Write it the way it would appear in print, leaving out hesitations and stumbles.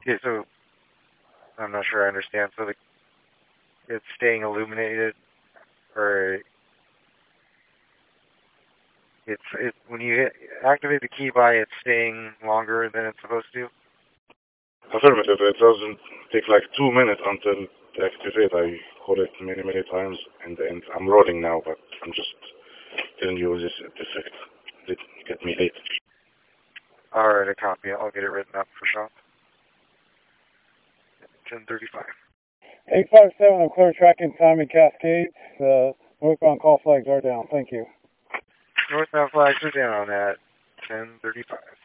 Okay, so I'm not sure I understand. So it's staying illuminated, or when you activate the key by, it's staying longer than it's supposed to. Affirmative. It doesn't take like 2 minutes until to activate. I hold it many, many times, and I'm rolling now, but I'm just telling you this effect did get me late. All right, a copy. I'll get it written up for shop. 10:35. 857, I'm clear tracking Tommy Cascades. Northbound call flags are down. Thank you. Northbound flags are down at 10:35.